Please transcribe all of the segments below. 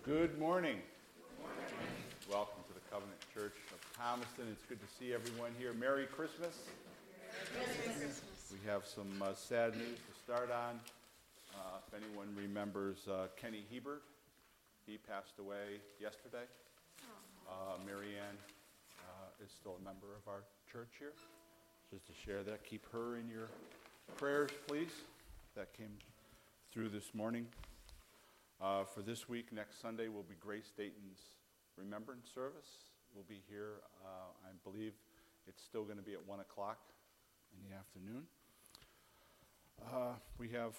Good morning. Welcome to the Covenant Church of Thomaston. It's good to see everyone here. Merry Christmas. Merry Christmas. We have some sad news to start on. If anyone remembers Kenny Hebert, he passed away yesterday. Marianne is still a member of our church here. Just to share that, keep her in your prayers, please. That came through this morning. For this week, next Sunday, will be Grace Dayton's Remembrance Service. We'll be here, I believe it's still going to be at 1 o'clock in the afternoon. We have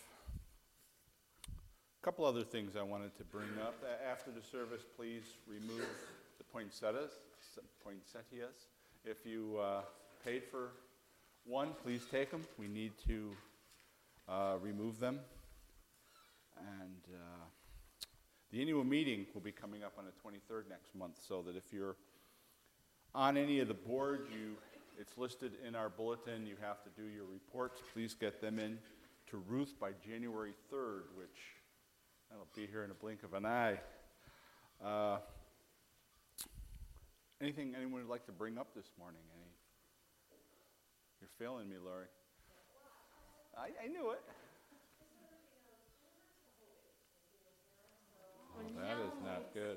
a couple other things I wanted to bring up. After the service, please remove the poinsettias. If you paid for one, please take them. We need to remove them. And the annual meeting will be coming up on the 23rd next month, so that if you're on any of the boards, it's listed in our bulletin. You have to do your reports. Please get them in to Ruth by January 3rd, which that'll be here in a blink of an eye. Anything anyone would like to bring up this morning? You're failing me, Laurie. I knew it. Oh, that is not good.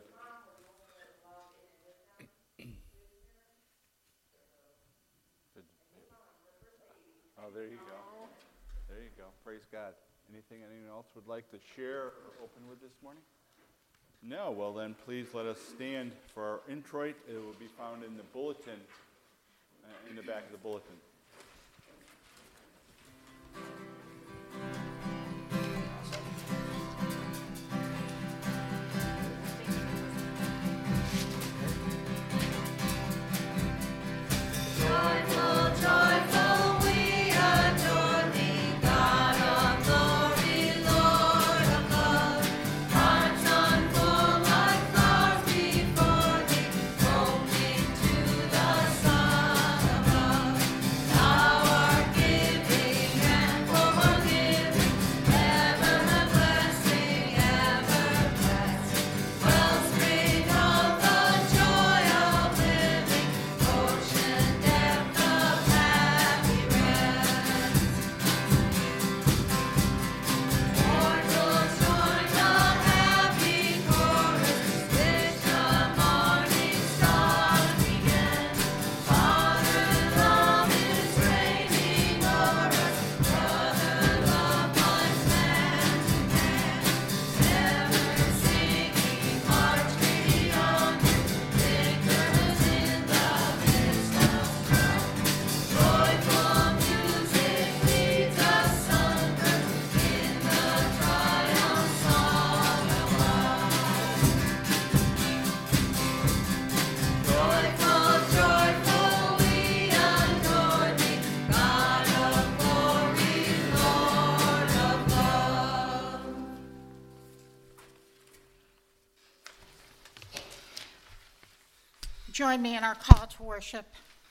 Oh, there you go. There you go. Praise God. Anything anyone else would like to share or open with this morning? No? Well, then please let us stand for our introit. It will be found in the bulletin, in the back of the bulletin. Join me in our call to worship.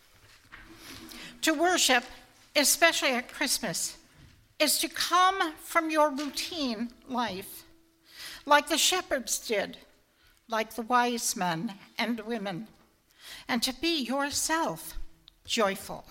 To worship, especially at Christmas, is to come from your routine life, like the shepherds did, like the wise men and women, and to be yourself joyful.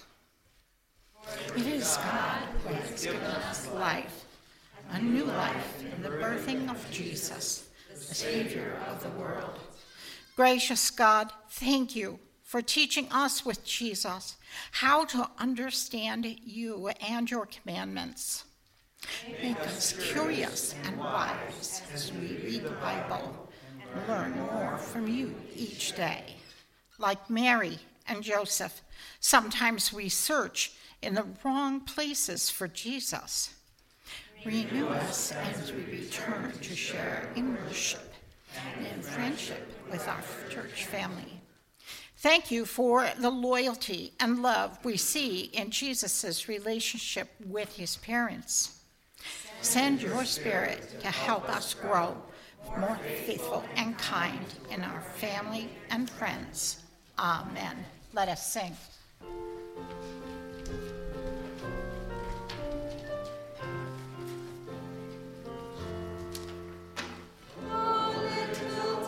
It is God who has given us life, a new life in the birthing of Jesus, the Savior of the world. Gracious God, thank you for teaching us with Jesus how to understand you and your commandments. Make us curious and wise as we read the Bible and learn more from you each day. Like Mary and Joseph, sometimes we search in the wrong places for Jesus. Renew us as we return to share in worship and in friendship with our church family. Thank you for the loyalty and love we see in Jesus' relationship with his parents. Send your Spirit to help us grow more faithful and kind in our family and friends. Amen. Let us sing. Oh, little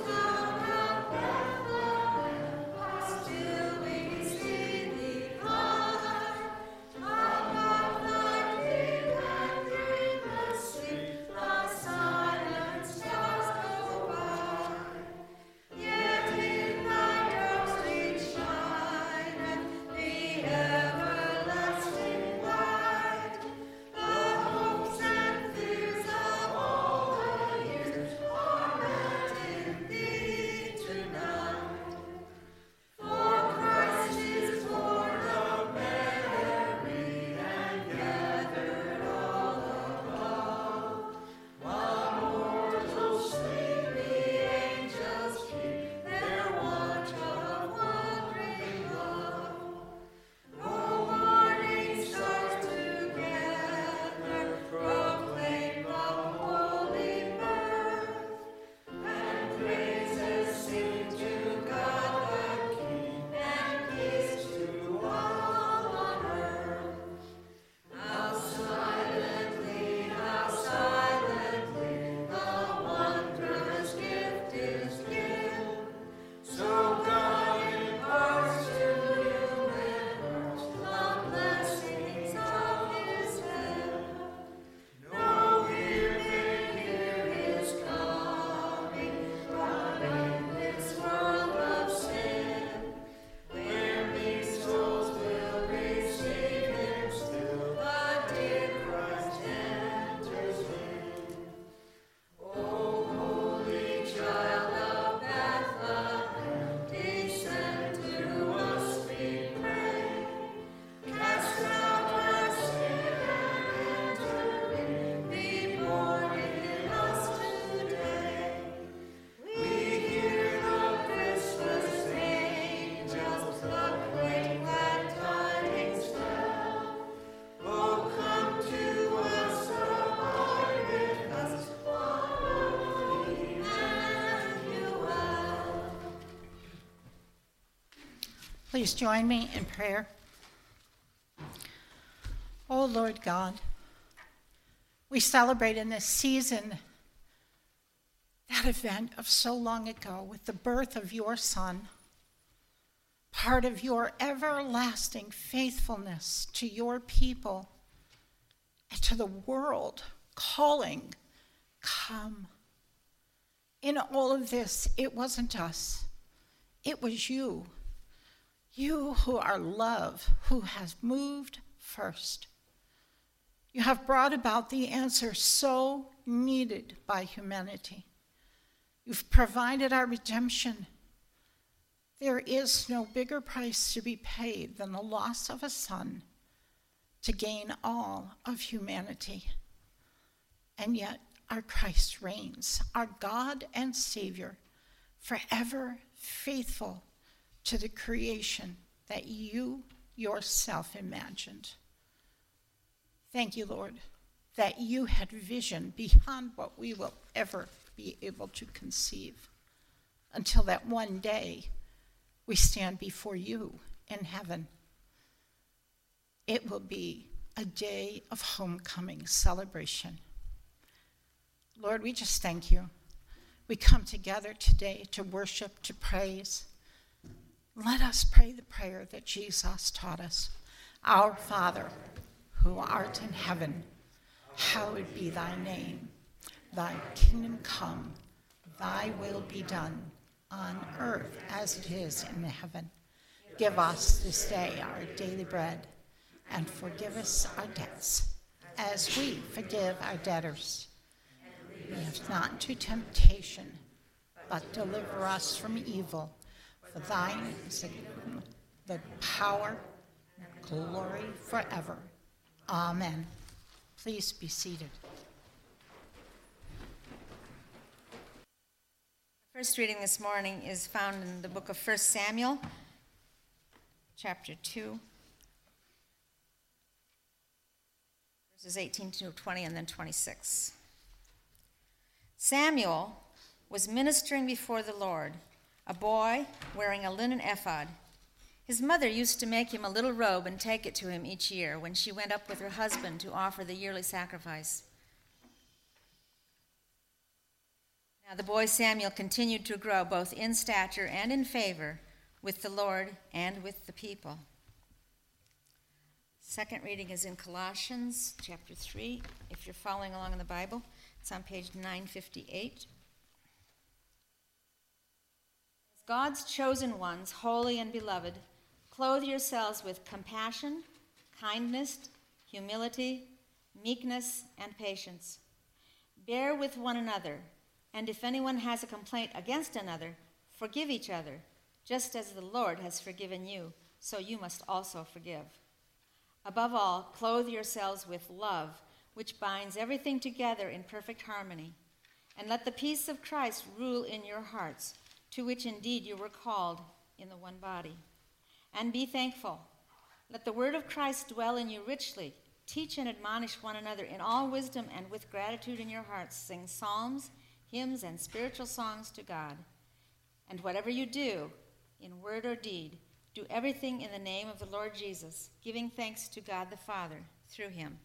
Please join me in prayer. Oh, Lord God, we celebrate in this season that event of so long ago with the birth of your Son, part of your everlasting faithfulness to your people and to the world, calling, come. In all of this, it wasn't us. It was you. You who are love, who has moved first. You have brought about the answer so needed by humanity. You've provided our redemption. There is no bigger price to be paid than the loss of a son to gain all of humanity. And yet, our Christ reigns, our God and Savior, forever faithful to the creation that you yourself imagined. Thank you, Lord, that you had vision beyond what we will ever be able to conceive, until that one day we stand before you in heaven. It will be a day of homecoming celebration. Lord, we just thank you. We come together today to worship, to praise. Let us pray the prayer that Jesus taught us. Our Father, who art in heaven, hallowed be thy name. Thy kingdom come, thy will be done, on earth as it is in heaven. Give us this day our daily bread, and forgive us our debts, as we forgive our debtors. Lead us not into temptation, but deliver us from evil. For thine is the power, glory forever. Amen. Please be seated. First reading this morning is found in the book of 1 Samuel, chapter 2, verses 18 to 20 and then 26. Samuel was ministering before the Lord, a boy wearing a linen ephod. His mother used to make him a little robe and take it to him each year when she went up with her husband to offer the yearly sacrifice. Now the boy Samuel continued to grow both in stature and in favor with the Lord and with the people. Second reading is in Colossians chapter 3. If you're following along in the Bible, it's on page 958. As God's chosen ones, holy and beloved, clothe yourselves with compassion, kindness, humility, meekness, and patience. Bear with one another. And if anyone has a complaint against another, forgive each other, just as the Lord has forgiven you, so you must also forgive. Above all, clothe yourselves with love, which binds everything together in perfect harmony. And let the peace of Christ rule in your hearts, to which indeed you were called in the one body. And be thankful. Let the word of Christ dwell in you richly. Teach and admonish one another in all wisdom, and with gratitude in your hearts sing psalms, hymns, and spiritual songs to God. And whatever you do, in word or deed, do everything in the name of the Lord Jesus, giving thanks to God the Father through him.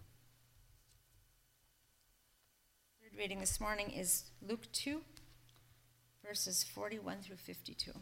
Third reading this morning is Luke 2, verses 41 through 52.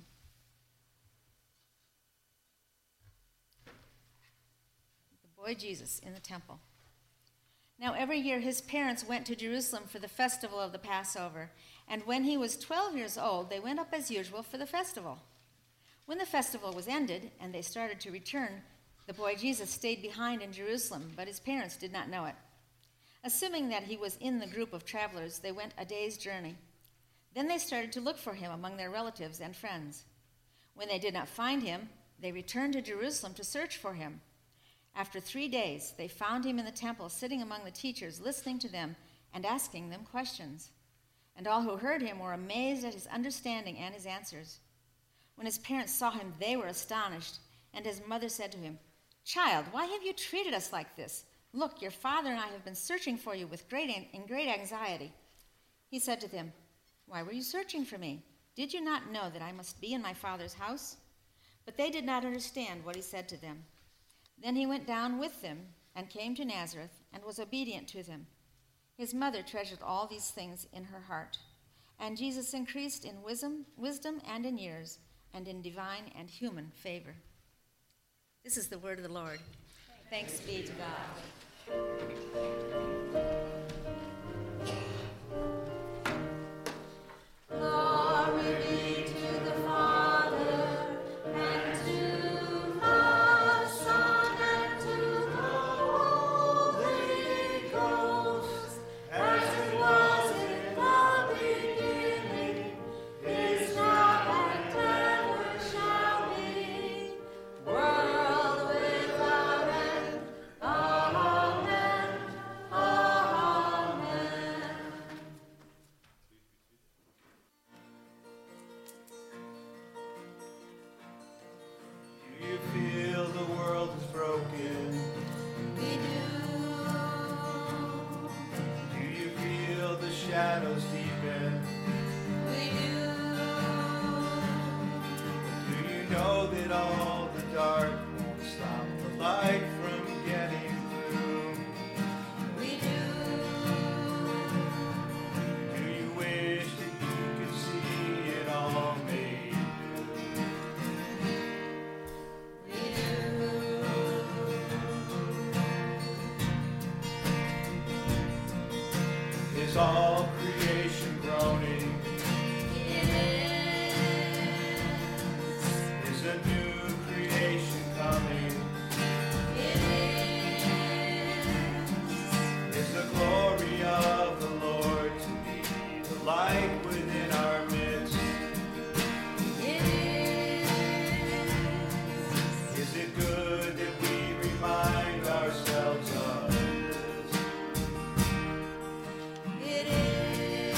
The boy Jesus in the temple. Now every year his parents went to Jerusalem for the festival of the Passover, and when he was 12 years old, they went up as usual for the festival. When the festival was ended and they started to return, the boy Jesus stayed behind in Jerusalem, but his parents did not know it. Assuming that he was in the group of travelers, they went a day's journey. Then they started to look for him among their relatives and friends. When they did not find him, they returned to Jerusalem to search for him. After 3 days, they found him in the temple, sitting among the teachers, listening to them and asking them questions. And all who heard him were amazed at his understanding and his answers. When his parents saw him, they were astonished, and his mother said to him, "Child, why have you treated us like this? Look, your father and I have been searching for you in great anxiety." He said to them, "Why were you searching for me? Did you not know that I must be in my father's house?" But they did not understand what he said to them. Then he went down with them and came to Nazareth and was obedient to them. His mother treasured all these things in her heart. And Jesus increased in wisdom and in years, and in divine and human favor. This is the word of the Lord. Thanks be to God. Glory be to the Father, and to the Son, and to the Holy Ghost, as it was in the beginning, is now, and ever shall be, world without end. Amen. Amen. Do you feel the world is broken? We do. Do you feel the shadows deepen? We do. Do you know that all the dark won't stop the light from getting through? We do. Do you wish that you could see it all made new? We do. Is all creation groaning? It Is a new creation coming? is. Is the glory of the Lord to be the light within our midst? It is. Is it good that we remind ourselves of this? It is.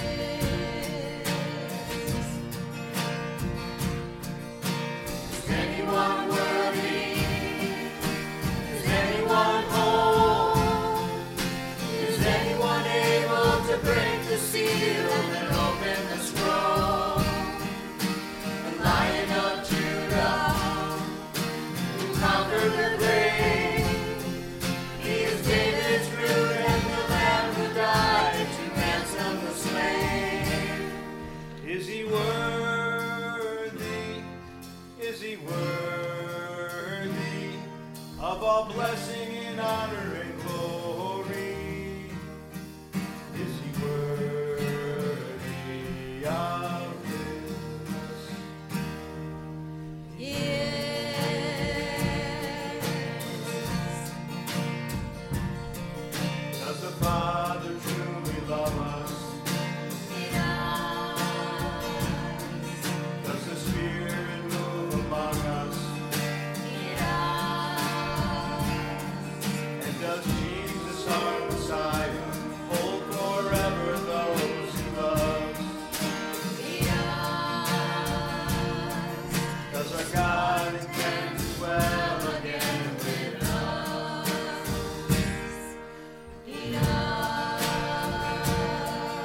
Is anyone worthy? Is anyone whole? Is anyone able to break the seal and open the scroll? The Lion of Judah, who conquered the grave, he is David's root and the Lamb who died to ransom the slave. Is he worthy? Is he worthy of all blessing and honor and glory? Is he worthy of this? Does the Father truly love us? Does the Spirit move among us? And does Jesus, our Messiah, hold forever those he loves? Does our God intend to dwell again with us?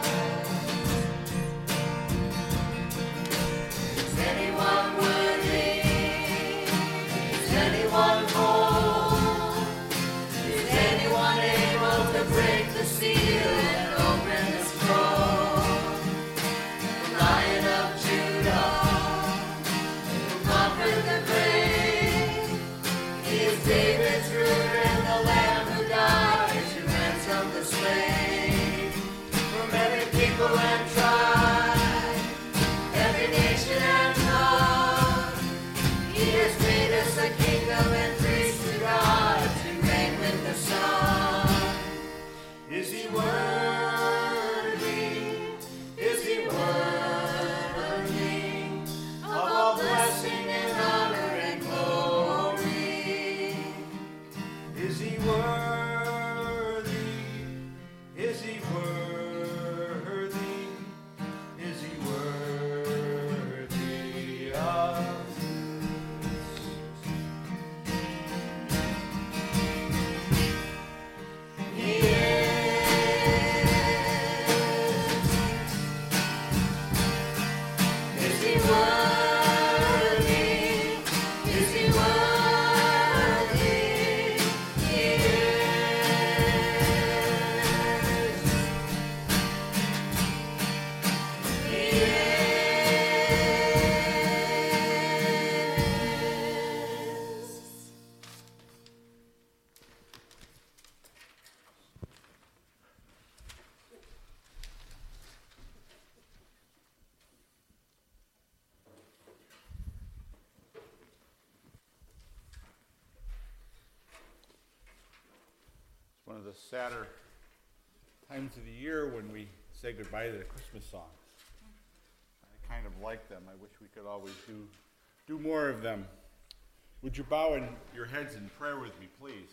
the sadder times of the year when we say goodbye to the Christmas songs. I kind of like them. I wish we could always do more of them. Would you bow in your heads in prayer with me, please?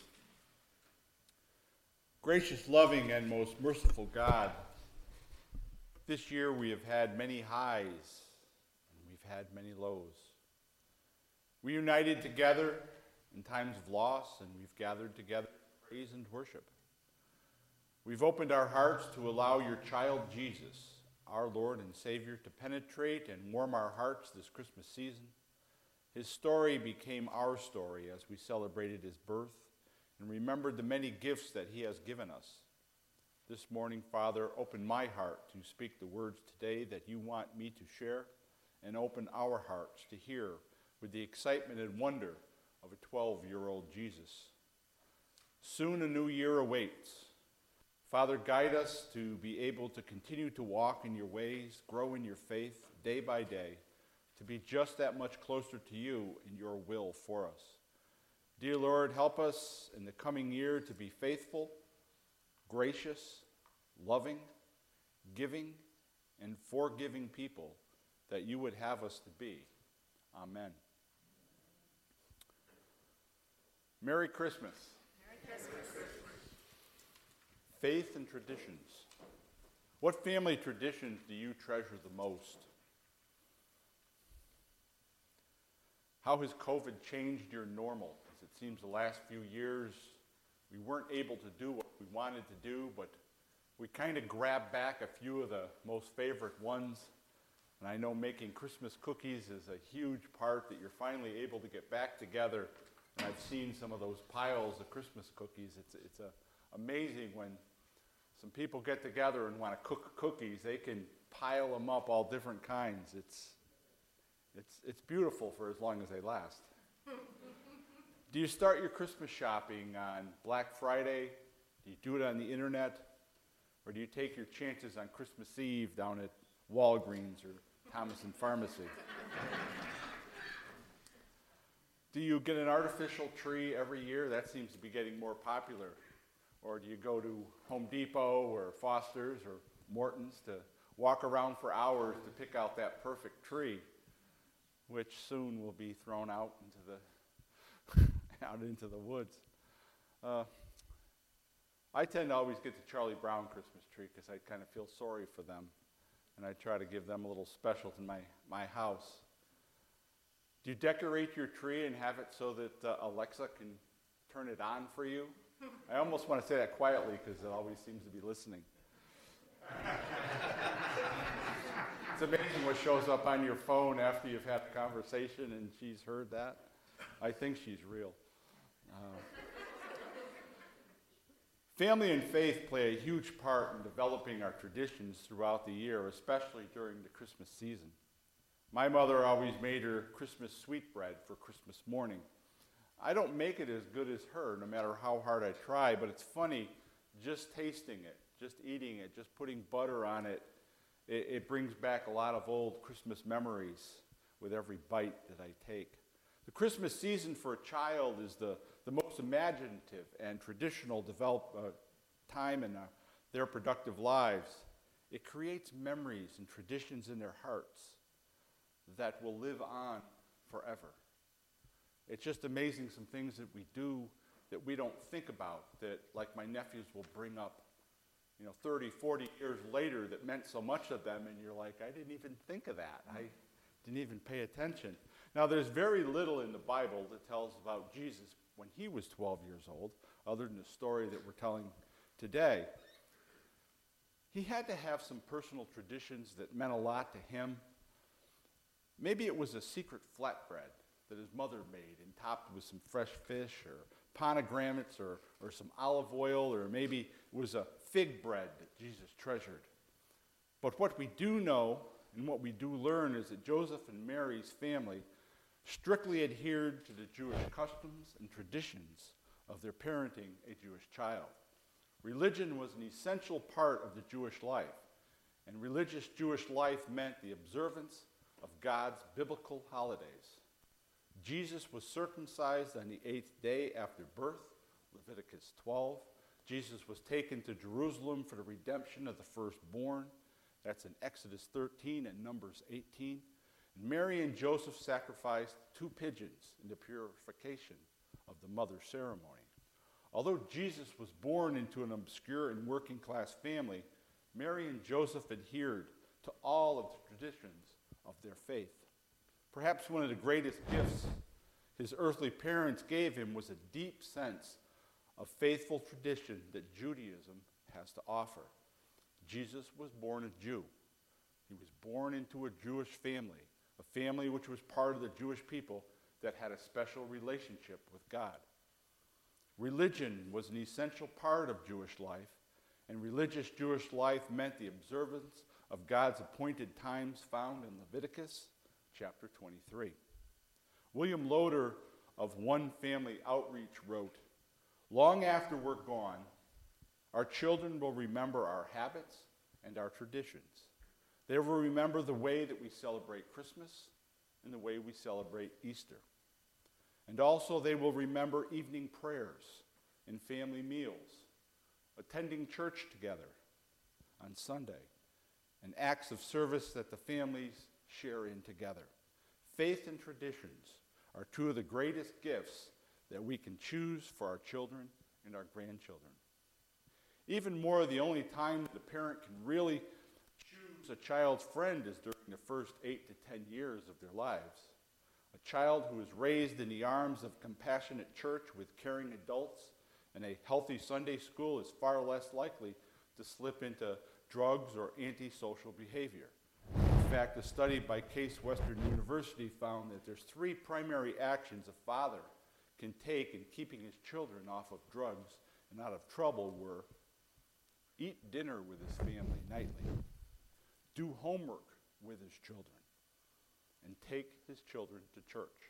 Gracious, loving, and most merciful God, this year we have had many highs and we've had many lows. We united together in times of loss, and we've gathered together to praise and worship. We've opened our hearts to allow your child Jesus, our Lord and Savior, to penetrate and warm our hearts this Christmas season. His story became our story as we celebrated his birth and remembered the many gifts that he has given us. This morning, Father, open my heart to speak the words today that you want me to share, and open our hearts to hear with the excitement and wonder of a 12-year-old Jesus. Soon a new year awaits. Father, guide us to be able to continue to walk in your ways, grow in your faith day by day, to be just that much closer to you and your will for us. Dear Lord, help us in the coming year to be faithful, gracious, loving, giving, and forgiving people that you would have us to be. Amen. Merry Christmas. Merry Christmas. Faith and traditions. What family traditions do you treasure the most? How has COVID changed your normal? Because it seems the last few years we weren't able to do what we wanted to do, but we kind of grabbed back a few of the most favorite ones. And I know making Christmas cookies is a huge part that you're finally able to get back together. And I've seen some of those piles of Christmas cookies. It's amazing when some people get together and want to cook cookies. They can pile them up, all different kinds. It's beautiful for as long as they last. Do you start your Christmas shopping on Black Friday? Do you do it on the internet? Or do you take your chances on Christmas Eve down at Walgreens or Thomason Pharmacy? Do you get an artificial tree every year? That seems to be getting more popular. Or do you go to Home Depot or Foster's or Morton's to walk around for hours to pick out that perfect tree, which soon will be thrown out into the woods? I tend to always get the Charlie Brown Christmas tree because I kind of feel sorry for them, and I try to give them a little special in my house. Do you decorate your tree and have it so that Alexa can turn it on for you? I almost want to say that quietly because it always seems to be listening. It's amazing what shows up on your phone after you've had a conversation and she's heard that. I think she's real. Family and faith play a huge part in developing our traditions throughout the year, especially during the Christmas season. My mother always made her Christmas sweetbread for Christmas morning. I don't make it as good as her, no matter how hard I try, but it's funny, just tasting it, just eating it, just putting butter on it, it brings back a lot of old Christmas memories with every bite that I take. The Christmas season for a child is the most imaginative and traditional time in their productive lives. It creates memories and traditions in their hearts that will live on forever. It's just amazing some things that we do that we don't think about, that like my nephews will bring up 30, 40 years later that meant so much to them, and you're like, I didn't even think of that. I didn't even pay attention. Now, there's very little in the Bible that tells about Jesus when he was 12 years old, other than the story that we're telling today. He had to have some personal traditions that meant a lot to him. Maybe it was a secret flatbread that his mother made and topped with some fresh fish or pomegranates or some olive oil, or maybe it was a fig bread that Jesus treasured. But what we do know and what we do learn is that Joseph and Mary's family strictly adhered to the Jewish customs and traditions of their parenting a Jewish child. Religion was an essential part of the Jewish life, and religious Jewish life meant the observance of God's biblical holidays. Jesus was circumcised on the 8th day after birth, Leviticus 12. Jesus was taken to Jerusalem for the redemption of the firstborn. That's in Exodus 13 and Numbers 18. And Mary and Joseph sacrificed 2 pigeons in the purification of the mother ceremony. Although Jesus was born into an obscure and working class family, Mary and Joseph adhered to all of the traditions of their faith. Perhaps one of the greatest gifts his earthly parents gave him was a deep sense of faithful tradition that Judaism has to offer. Jesus was born a Jew. He was born into a Jewish family, a family which was part of the Jewish people that had a special relationship with God. Religion was an essential part of Jewish life, and religious Jewish life meant the observance of God's appointed times found in Leviticus chapter 23. William Loader of One Family Outreach wrote, "Long after we're gone, our children will remember our habits and our traditions. They will remember the way that we celebrate Christmas and the way we celebrate Easter. And also they will remember evening prayers and family meals, attending church together on Sunday, and acts of service that the families share in together. Faith and traditions are 2 of the greatest gifts that we can choose for our children and our grandchildren. Even more, the only time that the parent can really choose a child's friend is during the first 8 to 10 years of their lives. A child who is raised in the arms of compassionate church with caring adults and a healthy Sunday school is far less likely to slip into drugs or antisocial behavior. In fact, a study by Case Western University found that there's 3 primary actions a father can take in keeping his children off of drugs and out of trouble were: eat dinner with his family nightly, do homework with his children, and take his children to church.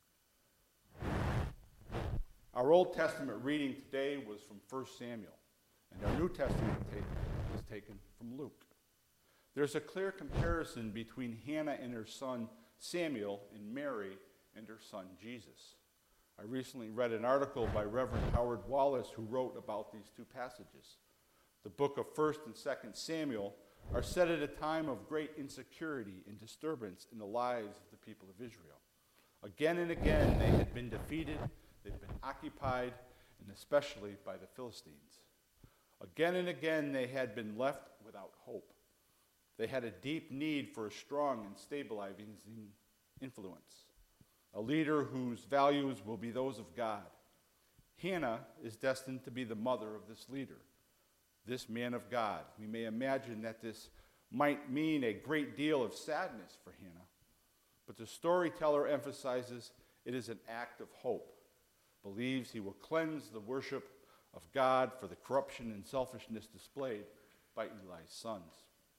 Our Old Testament reading today was from 1 Samuel, and our New Testament is taken from Luke. There's a clear comparison between Hannah and her son Samuel and Mary and her son Jesus. I recently read an article by Reverend Howard Wallace who wrote about these 2 passages. The book of 1st and 2nd Samuel are set at a time of great insecurity and disturbance in the lives of the people of Israel. Again and again, they had been defeated, they'd been occupied, and especially by the Philistines. Again and again, they had been left without hope. They had a deep need for a strong and stabilizing influence, a leader whose values will be those of God. Hannah is destined to be the mother of this leader, this man of God. We may imagine that this might mean a great deal of sadness for Hannah, but the storyteller emphasizes it is an act of hope, believes he will cleanse the worship of God for the corruption and selfishness displayed by Eli's sons.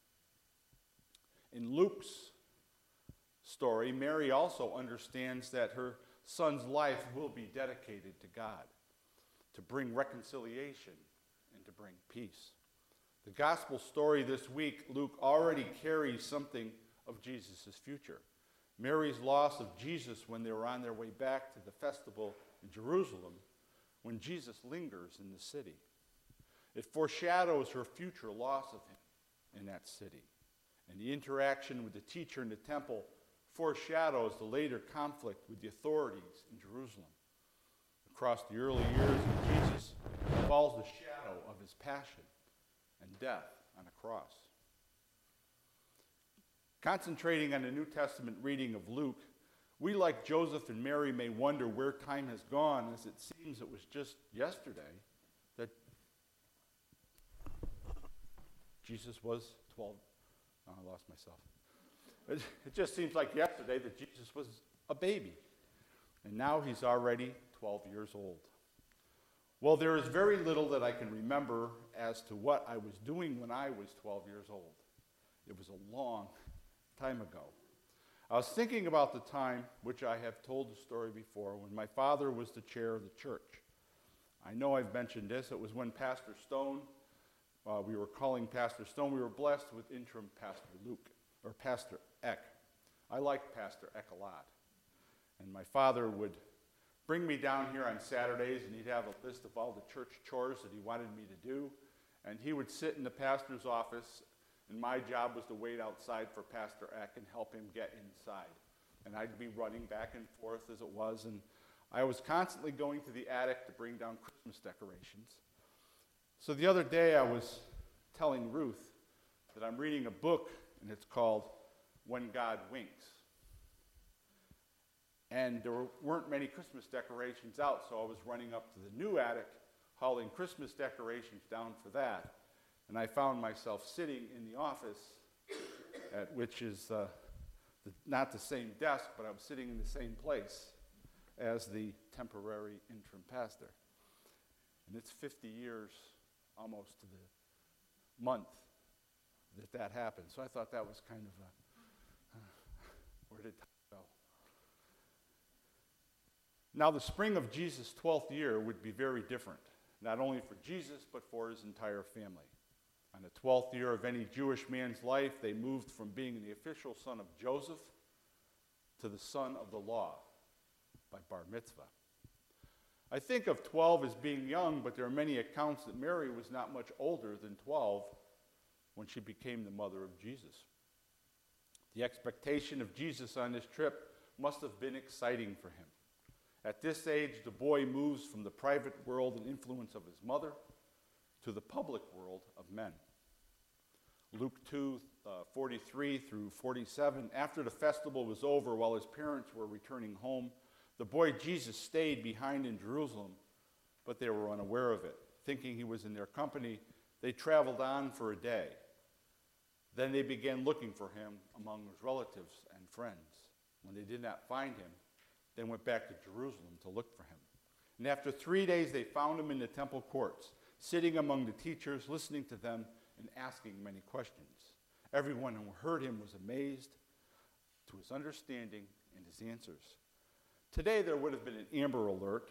In Luke's story, Mary also understands that her son's life will be dedicated to God, to bring reconciliation and to bring peace. The gospel story this week, Luke already carries something of Jesus' future. Mary's loss of Jesus when they were on their way back to the festival in Jerusalem, when Jesus lingers in the city. It foreshadows her future loss of him in that city. And the interaction with the teacher in the temple foreshadows the later conflict with the authorities in Jerusalem. Across the early years of Jesus falls the shadow of his passion and death on a cross. Concentrating on the New Testament reading of Luke, we, like Joseph and Mary, may wonder where time has gone, as it seems it was just yesterday that Jesus was 12. Oh, I lost myself. It just seems like yesterday that Jesus was a baby, and now he's already 12 years old. Well, there is very little that I can remember as to what I was doing when I was 12 years old. It was a long time ago. I was thinking about the time, which I have told the story before, when my father was the chair of the church. I know I've mentioned this. It was when Pastor Stone, we were calling Pastor Stone, we were blessed with interim Pastor Luke, or Pastor Eck. I liked Pastor Eck a lot. And my father would bring me down here on Saturdays, and he'd have a list of all the church chores that he wanted me to do. And he would sit in the pastor's office, and my job was to wait outside for Pastor Eck and help him get inside. And I'd be running back and forth as it was, and I was constantly going to the attic to bring down Christmas decorations. So the other day I was telling Ruth that I'm reading a book, and it's called When God Winks. And there weren't many Christmas decorations out, so I was running up to the new attic, hauling Christmas decorations down for that. And I found myself sitting in the office, which is not the same desk, but I was sitting in the same place as the temporary interim pastor. And it's 50 years, almost to the month, that happened. So I thought that was kind of where did time go? Now, the spring of Jesus' 12th year would be very different, not only for Jesus, but for his entire family. On the 12th year of any Jewish man's life, they moved from being the official son of Joseph to the son of the law by bar mitzvah. I think of 12 as being young, but there are many accounts that Mary was not much older than 12 when she became the mother of Jesus. The expectation of Jesus on this trip must have been exciting for him. At this age, the boy moves from the private world and influence of his mother to the public world of men. Luke 2:43 through 47, after the festival was over, while his parents were returning home, the boy Jesus stayed behind in Jerusalem, but they were unaware of it. Thinking he was in their company, they traveled on for a day. Then they began looking for him among his relatives and friends. When they did not find him, they went back to Jerusalem to look for him. And after 3 days, they found him in the temple courts, sitting among the teachers, listening to them and asking many questions. Everyone who heard him was amazed to his understanding and his answers. Today, there would have been an Amber Alert.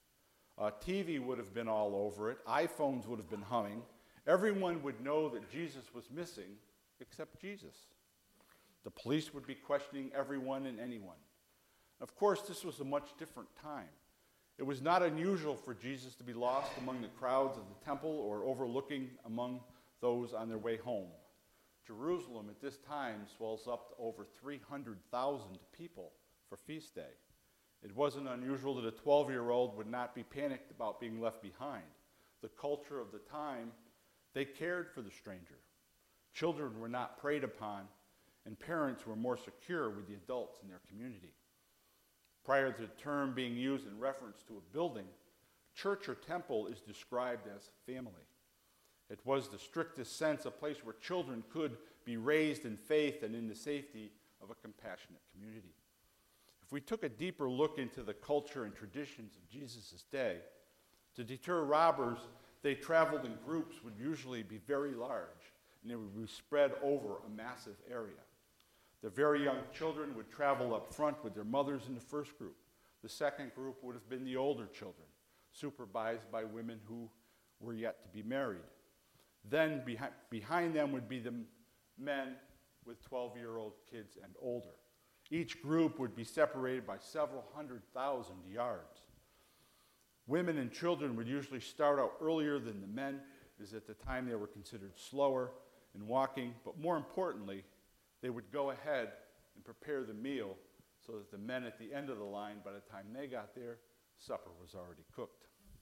TV would have been all over it. iPhones would have been humming. Everyone would know that Jesus was missing, except Jesus. The police would be questioning everyone and anyone. Of course, this was a much different time. It was not unusual for Jesus to be lost among the crowds of the temple or overlooking among those on their way home. Jerusalem at this time swells up to over 300,000 people for feast day. It wasn't unusual that a 12-year-old would not be panicked about being left behind. The culture of the time, they cared for the stranger. Children were not preyed upon, and parents were more secure with the adults in their community. Prior to the term being used in reference to a building, church or temple is described as family. It was the strictest sense a place where children could be raised in faith and in the safety of a compassionate community. If we took a deeper look into the culture and traditions of Jesus' day, to deter robbers, they traveled in groups would usually be very large, and they would be spread over a massive area. The very young children would travel up front with their mothers in the first group. The second group would have been the older children, supervised by women who were yet to be married. Then behind them would be the men with 12-year-old kids and older. Each group would be separated by several 100,000 yards. Women and children would usually start out earlier than the men, as at the time they were considered slower in walking, but more importantly, they would go ahead and prepare the meal so that the men at the end of the line, by the time they got there, supper was already cooked.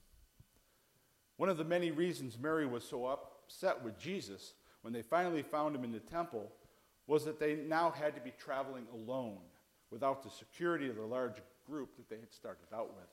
One of the many reasons Mary was so upset with Jesus when they finally found him in the temple was that they now had to be traveling alone without the security of the large group that they had started out with.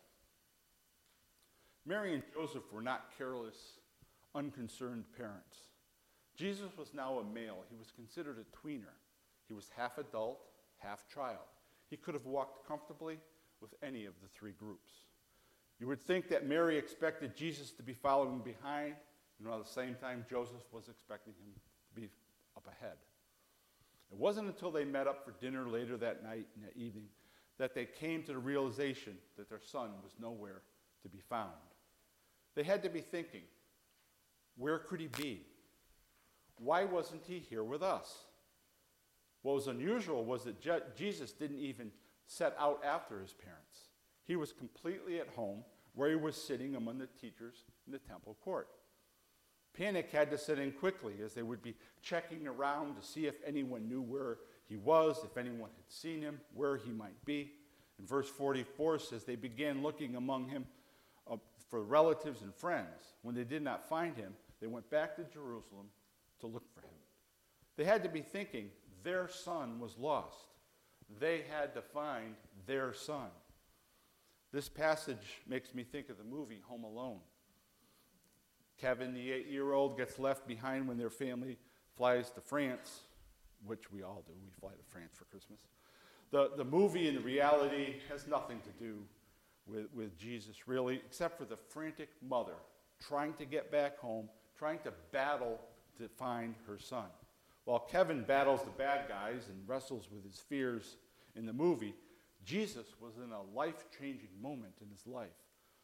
Mary and Joseph were not careless, unconcerned parents. Jesus was now a male. He was considered a tweener. He was half adult, half child. He could have walked comfortably with any of the three groups. You would think that Mary expected Jesus to be following behind, and at the same time, Joseph was expecting him to be up ahead. It wasn't until they met up for dinner later that night and that evening that they came to the realization that their son was nowhere to be found. They had to be thinking, where could he be? Why wasn't he here with us? What was unusual was that Jesus didn't even set out after his parents. He was completely at home where he was sitting among the teachers in the temple court. Panic had to set in quickly as they would be checking around to see if anyone knew where he was, if anyone had seen him, where he might be. And verse 44 says they began looking among him for relatives and friends. When they did not find him, they went back to Jerusalem to look for him. They had to be thinking their son was lost. They had to find their son. This passage makes me think of the movie Home Alone. Kevin, the 8-year-old, gets left behind when their family flies to France, which we all do. We fly to France for Christmas. The movie in reality has nothing to do with Jesus, really, except for the frantic mother trying to get back home, trying to battle to find her son. While Kevin battles the bad guys and wrestles with his fears in the movie, Jesus was in a life-changing moment in his life.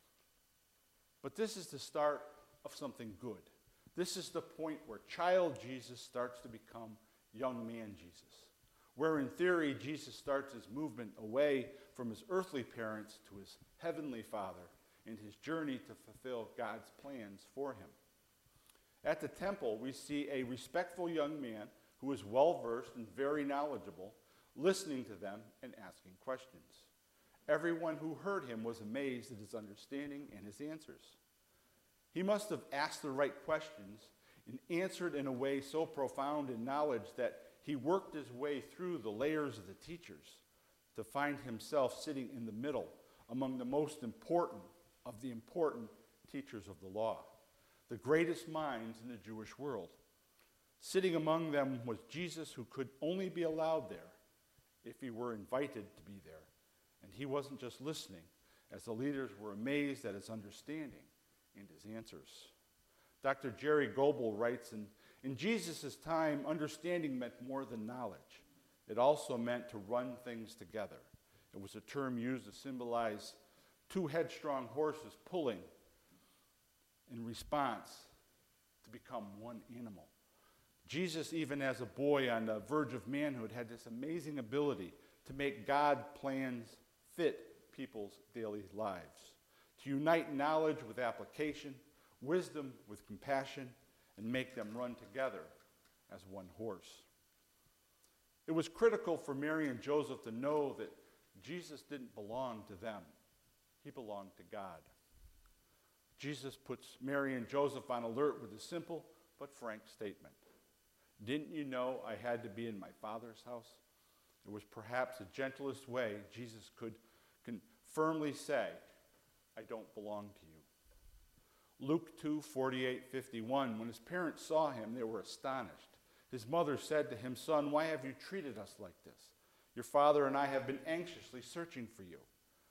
But this is the start of something good. This is the point where child Jesus starts to become young man Jesus, where in theory Jesus starts his movement away from his earthly parents to his heavenly Father in his journey to fulfill God's plans for him. At the temple, we see a respectful young man who is well-versed and very knowledgeable, listening to them and asking questions. Everyone who heard him was amazed at his understanding and his answers. He must have asked the right questions and answered in a way so profound in knowledge that he worked his way through the layers of the teachers to find himself sitting in the middle among the most important of the important teachers of the law, the greatest minds in the Jewish world. Sitting among them was Jesus, who could only be allowed there if he were invited to be there. And he wasn't just listening, as the leaders were amazed at his understanding and his answers. Dr. Jerry Goebel writes, in Jesus' time, understanding meant more than knowledge. It also meant to run things together. It was a term used to symbolize two headstrong horses pulling in response to become one animal. Jesus, even as a boy on the verge of manhood, had this amazing ability to make God plans fit people's daily lives, to unite knowledge with application, wisdom with compassion, and make them run together as one horse. It was critical for Mary and Joseph to know that Jesus didn't belong to them. He belonged to God. Jesus puts Mary and Joseph on alert with a simple but frank statement. Didn't you know I had to be in my Father's house? It was perhaps the gentlest way Jesus could firmly say, I don't belong to you. Luke 2:48-51, when his parents saw him, they were astonished. His mother said to him, Son, why have you treated us like this? Your father and I have been anxiously searching for you.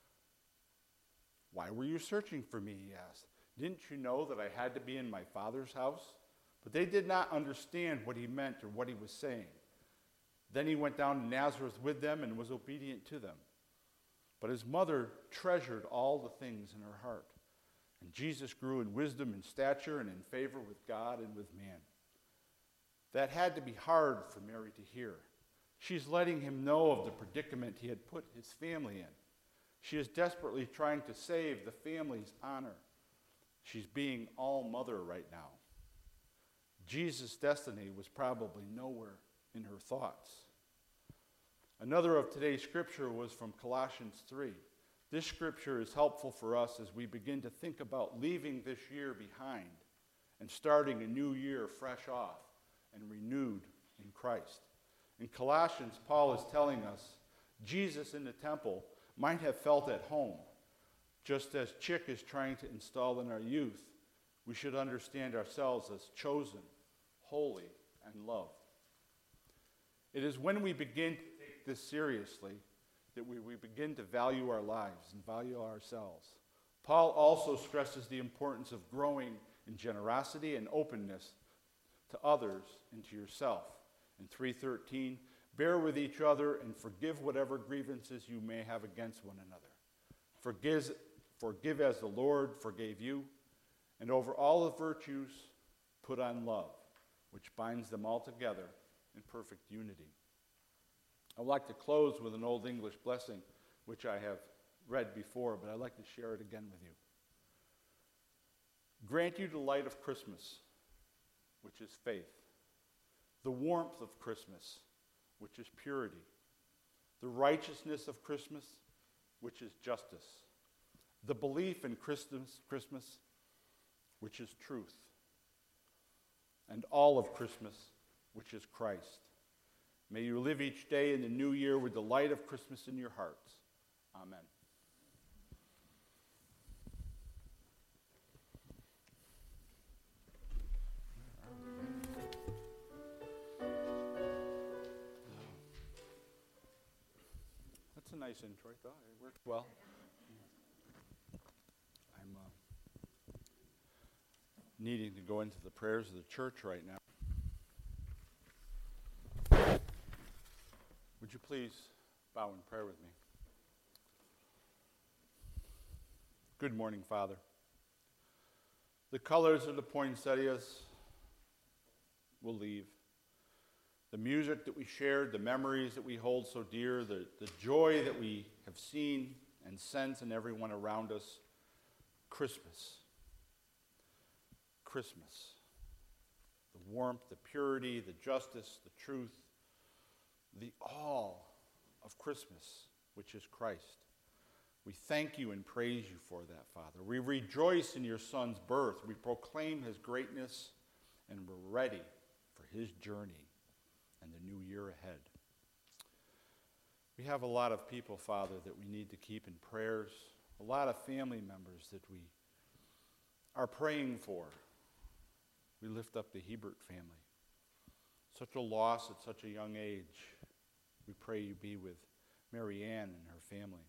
Why were you searching for me, he asked. Didn't you know that I had to be in my Father's house? But they did not understand what he meant or what he was saying. Then he went down to Nazareth with them and was obedient to them. But his mother treasured all the things in her heart. And Jesus grew in wisdom and stature and in favor with God and with man. That had to be hard for Mary to hear. She's letting him know of the predicament he had put his family in. She is desperately trying to save the family's honor. She's being all mother right now. Jesus' destiny was probably nowhere in her thoughts. Another of today's scripture was from Colossians 3. This scripture is helpful for us as we begin to think about leaving this year behind and starting a new year fresh off and renewed in Christ. In Colossians, Paul is telling us Jesus in the temple might have felt at home. Just as Chick is trying to install in our youth, we should understand ourselves as chosen, holy, and loved. It is when we begin to take this seriously that we begin to value our lives and value ourselves. Paul also stresses the importance of growing in generosity and openness to others and to yourself. In 3:13, bear with each other and forgive whatever grievances you may have against one another. Forgive as the Lord forgave you, and over all the virtues put on love, which binds them all together in perfect unity. I'd like to close with an Old English blessing, which I have read before, but I'd like to share it again with you. Grant you the light of Christmas, which is faith, the warmth of Christmas, which is purity, the righteousness of Christmas, which is justice, the belief in Christmas, which is truth, and all of Christmas, which is Christ. May you live each day in the new year with the light of Christmas in your hearts. Amen. That's a nice intro, I thought. It worked well. I'm needing to go into the prayers of the church right now. Would you please bow in prayer with me? Good morning, Father. The colors of the poinsettias will leave. The music that we shared, the memories that we hold so dear, the joy that we have seen and sense in everyone around us. Christmas. Christmas. The warmth, the purity, the justice, the truth, the all of Christmas, which is Christ. We thank you and praise you for that, Father. We rejoice in your Son's birth. We proclaim his greatness, and we're ready for his journey and the new year ahead. We have a lot of people, Father, that we need to keep in prayers, a lot of family members that we are praying for. We lift up the Hebert family. Such a loss at such a young age. We pray you be with Mary Ann and her family.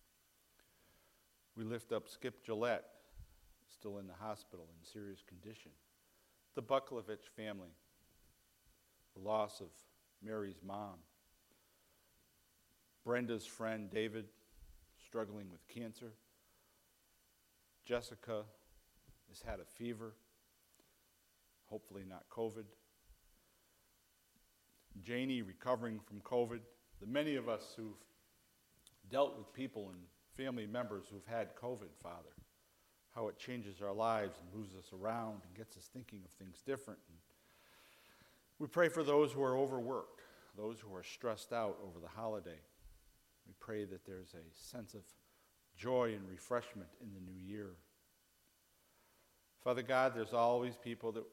We lift up Skip Gillette, still in the hospital in serious condition. The Bucklovich family. The loss of Mary's mom. Brenda's friend David, struggling with cancer. Jessica has had a fever, hopefully not COVID. Janie recovering from COVID. The many of us who've dealt with people and family members who've had COVID, Father, how it changes our lives and moves us around and gets us thinking of things different. And we pray for those who are overworked, those who are stressed out over the holiday. We pray that there's a sense of joy and refreshment in the new year. Father God, there's always people that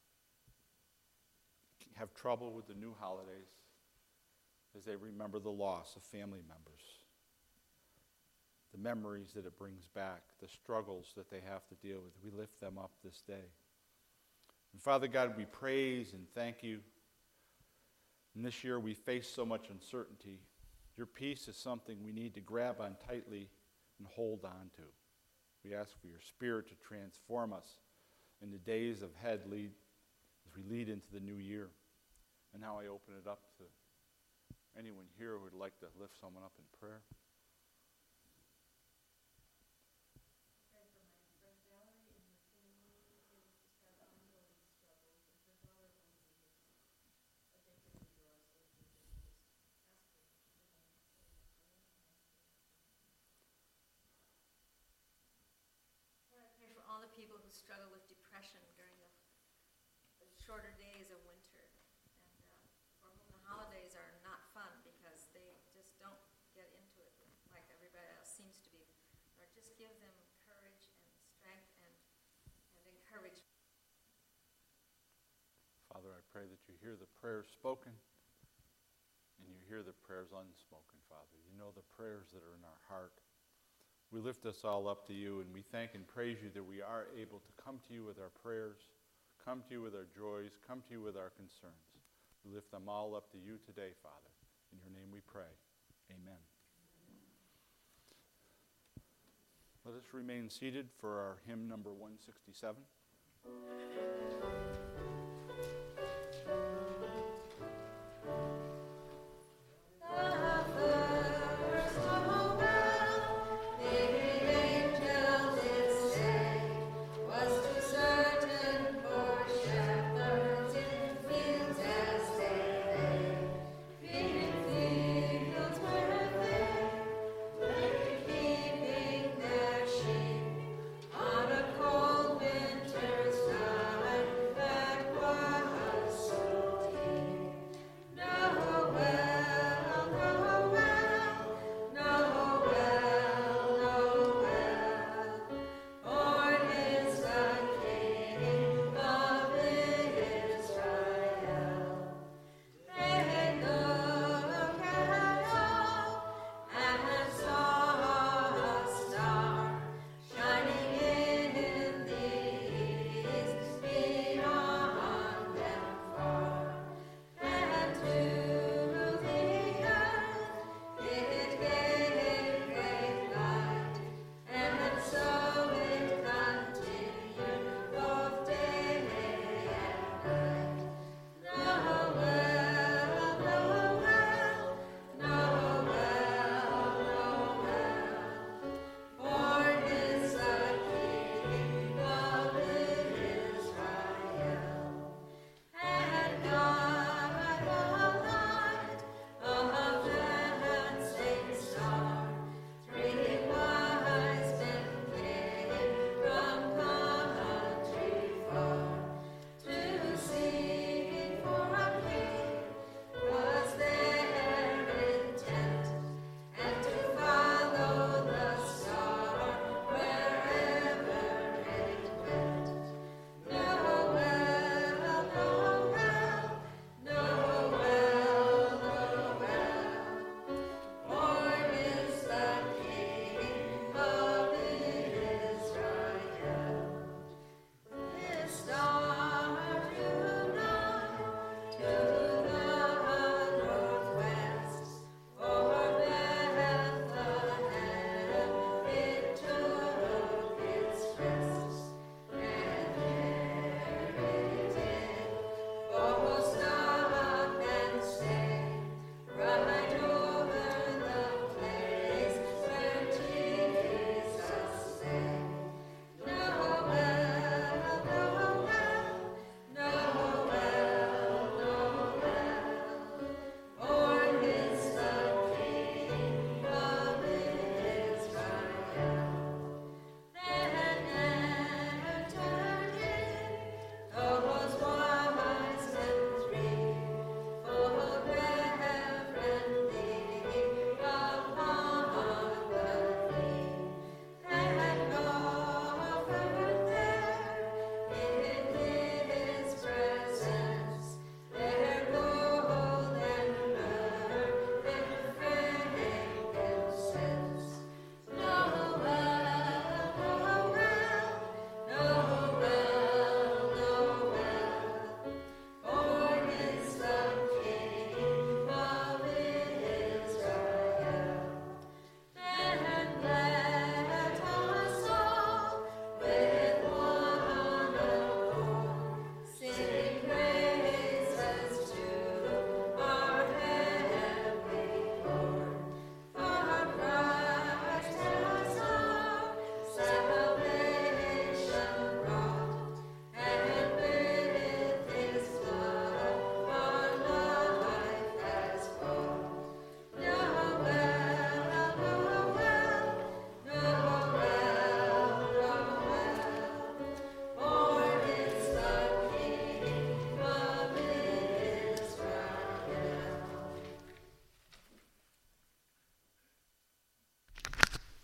have trouble with the new holidays as they remember the loss of family members, the memories that it brings back, the struggles that they have to deal with. We lift them up this day. And Father God, we praise and thank you. And this year we face so much uncertainty. Your peace is something we need to grab on tightly and hold on to. We ask for your Spirit to transform us in the days ahead as we lead into the new year. And now I open it up to anyone here who would like to lift someone up in prayer. All the people who struggle with depression during the shorter days of winter, and for whom the holidays are not fun because they just don't get into it like everybody else seems to be. Lord, just give them courage and strength and encouragement. Father, I pray that you hear the prayers spoken and you hear the prayers unspoken, Father. You know the prayers that are in our heart. We lift us all up to you, and we thank and praise you that we are able to come to you with our prayers, come to you with our joys, come to you with our concerns. We lift them all up to you today, Father. In your name we pray. Amen. Let us remain seated for our hymn number 167. Keep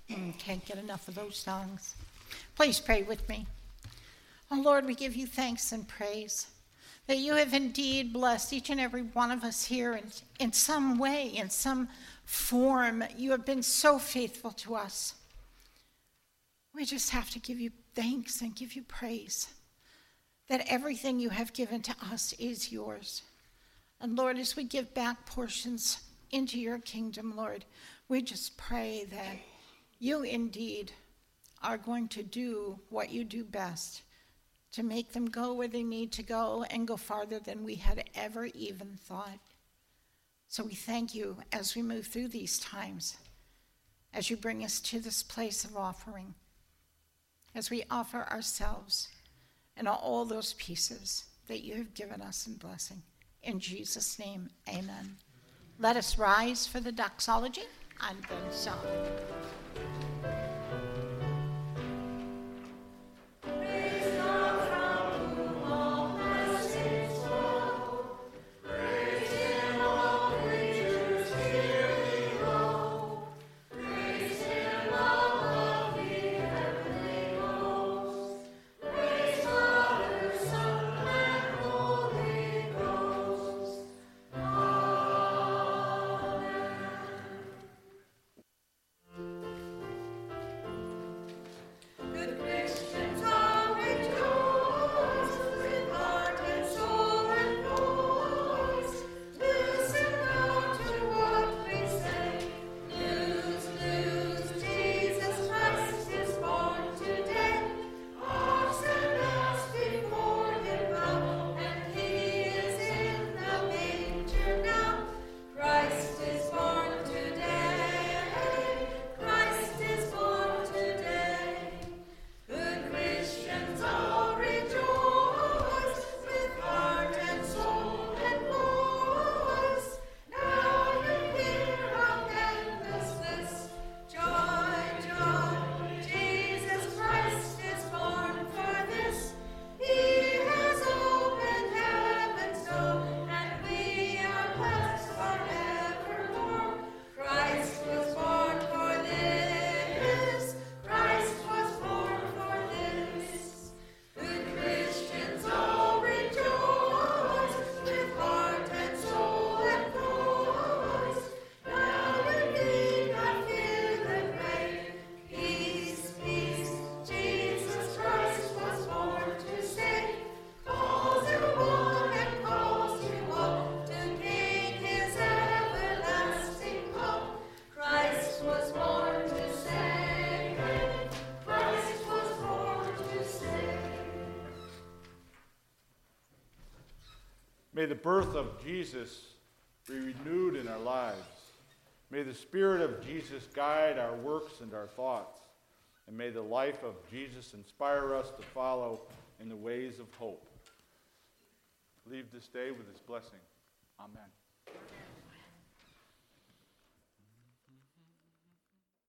Can't get enough of those songs. Please pray with me. Oh Lord, we give you thanks and praise that you have indeed blessed each and every one of us here in some way, in some form. You have been so faithful to us. We just have to give you thanks and give you praise that everything you have given to us is yours. And Lord, as we give back portions into your kingdom, Lord, we just pray that you indeed are going to do what you do best, to make them go where they need to go and go farther than we had ever even thought. So we thank you as we move through these times, as you bring us to this place of offering, as we offer ourselves and all those pieces that you have given us in blessing. In Jesus' name, amen. Let us rise for the doxology and then song. May the birth of Jesus be renewed in our lives. May the Spirit of Jesus guide our works and our thoughts. And may the life of Jesus inspire us to follow in the ways of hope. Leave this day with his blessing. Amen.